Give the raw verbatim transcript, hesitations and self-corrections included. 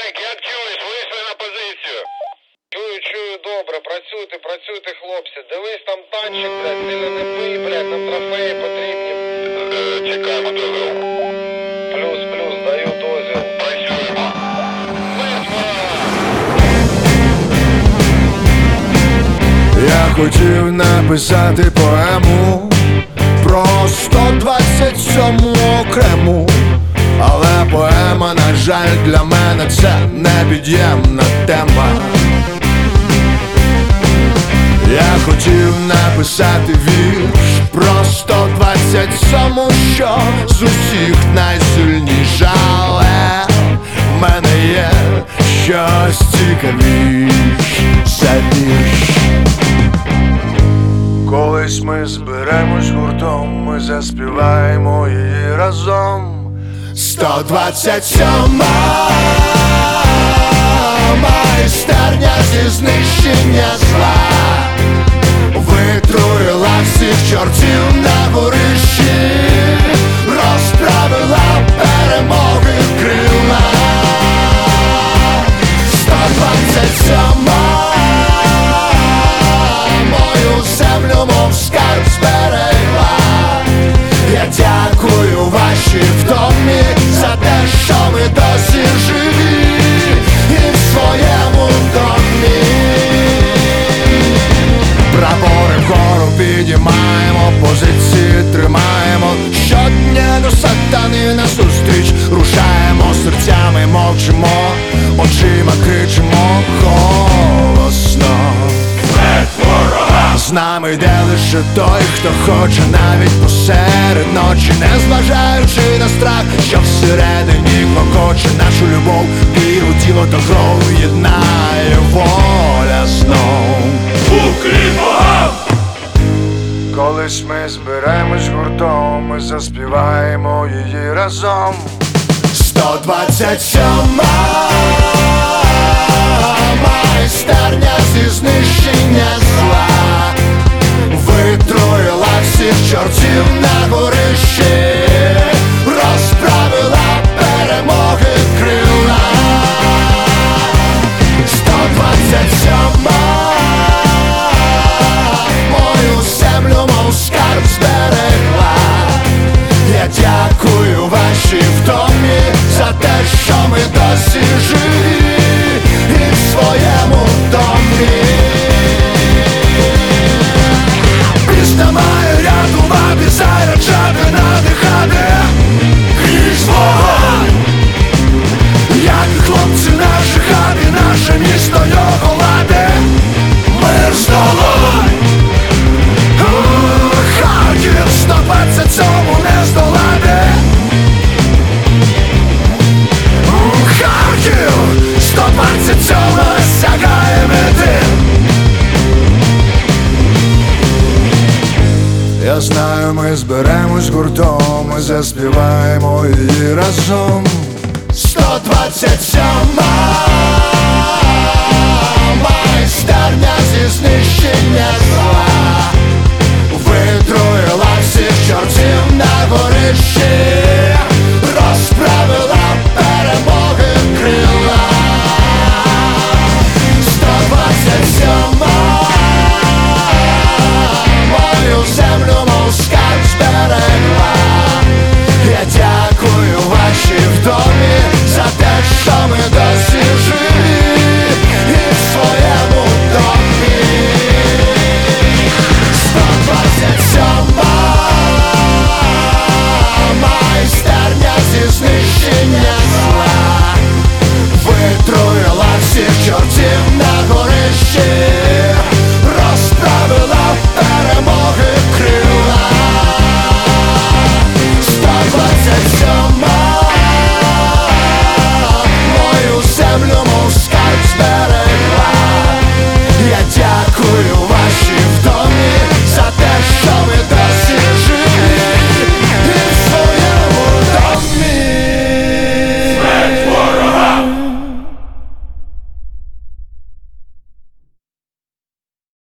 Майк, як чуєш? Вийшли на позицію. Чую, чую, добре, працюйте, працюйте, хлопці. Дивись, там танчик, блядь, сильно не бий, блядь, нам трофеї потрібні. Е, чекаємо дозвіл. Плюс, плюс, даю дозвіл. Працюємо. Я хотів написати поему про сто двадцять сьому окрему, але поема, на жаль, для мене це непід'ємна тема. Я хотів написати вірш про сто двадцять сьому, що з усіх найсильніша, але в мене є щось цікавіш за вірш. Колись ми зберемось гуртом, ми заспіваємо її разом. сто двадцять сьома майстерня зі знищення зла витруїла всіх чортів на горищі, розправила перемоги крила. сто двадцять сьома мою землю мов скарб зберегла. Я дякую вашій втомі за те, що ми досі живі і в своєму домі. Прапори вгору підіймаємо, позиції тримаємо, щодня до сатани назустріч рушаємо, серцями мовчимо, очима кричимо голосно. З нами йде лише той, хто хоче навіть посеред ночі, не зважаючи на страх, що всередині клокоче. Нашу любов, віру, тіло та кров єднає воля знов. Уклін богам! Колись ми зберемось гуртом, ми заспіваємо її разом. сто двадцять сьома майстерня зі знищення зла витруїла всіх чортів на горищі, розправила перемоги крила. сто двадцять сьома мою землю мов скарб зберегла. Я дякую вашій втомі за те, що ми досі живі і в своєму домі. Пісня має рятувати, заряджати, надихати крізь вогонь. Як і хлопці наші хати, наше місто його лади, мир здолай. Харків сто двадцять сьому не здолати. Харків сто двадцять сьому сягає мети. Я знаю, ми зберемось гуртом, ми заспіваємо її разом. сто двадцять сьома майстерня зі знищення зла витруїла всіх чортів на горищі,